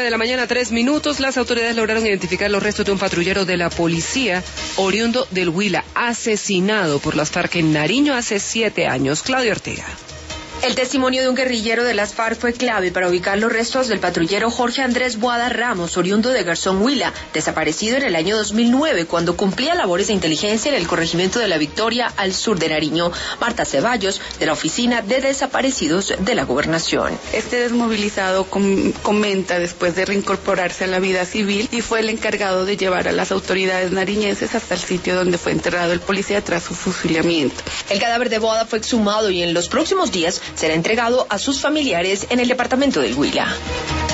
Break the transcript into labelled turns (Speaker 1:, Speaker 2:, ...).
Speaker 1: 9:03 a.m. Las autoridades lograron identificar los restos de un patrullero de la policía oriundo del Huila, asesinado por las FARC en Nariño hace 7 años. Claudia Ortega.
Speaker 2: El testimonio de un guerrillero de las FARC fue clave para ubicar los restos del patrullero Jorge Andrés Boada Ramos, oriundo de Garzón, Huila, desaparecido en el año 2009 cuando cumplía labores de inteligencia en el corregimiento de La Victoria, al sur de Nariño. Marta Ceballos, de la Oficina de Desaparecidos de la Gobernación.
Speaker 3: Este desmovilizado comenta después de reincorporarse a la vida civil y fue el encargado de llevar a las autoridades nariñenses hasta el sitio donde fue enterrado el policía tras su fusilamiento.
Speaker 2: El cadáver de Boada fue exhumado y en los próximos días será entregado a sus familiares en el departamento del Huila.